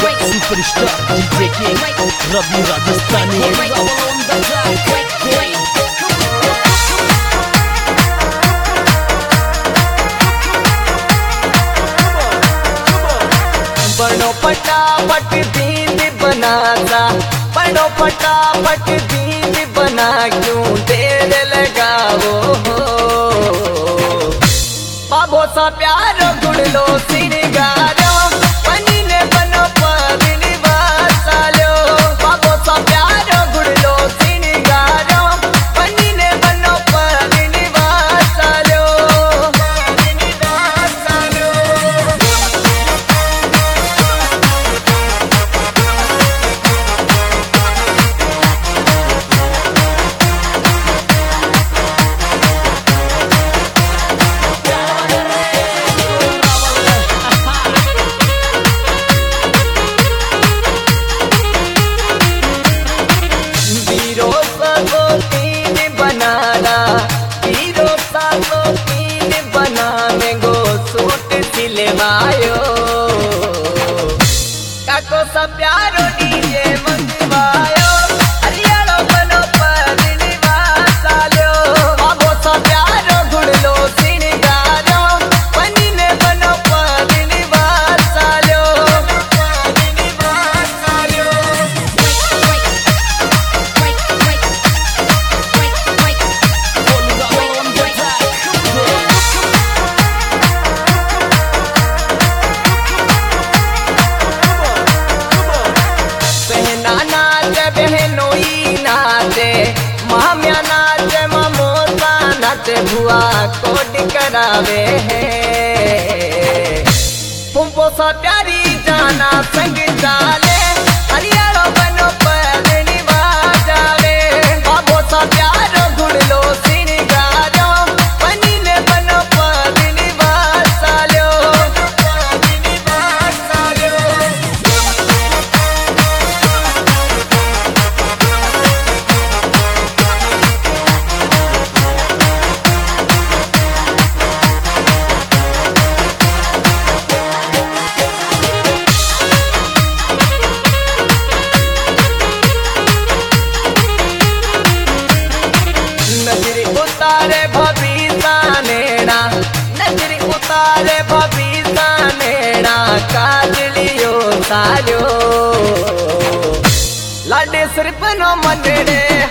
Superstar DJ के रवि राजस्थानी बड़ो फटाफट दीद बनाता, बड़ो फटाफट दीद बना क्यों देर लगाओ। बाबो सा प्यार गुड़ लो सिरगारो, पनी ने बनो पर निवासालो। बाबो सा प्यार गुड़ लो सिरगारो, पनी ने बनो पर निवासालो। सिलवायो काको सा प्यारो डीजे मंगवायो, हरियाणो बनो पर निवासालो। बाबो सा प्यारो गुड़ लो सिरगारो, पनी ने बनो पर निवासालो। भुआ कोड करावे है पुंपो सा प्यारी जाना संग चाले, हरियाणो बनो पर निवाजावे। बाबो सा प्यारो गुड़ लो सिरगारो, पनी ने बनो पर निवासालो। नजरी उतारे भविसा नेड़ा, नजरी उतारे भविसा नेड़ा, काजलियो सालो लाडे सिर्फ नो मनड़े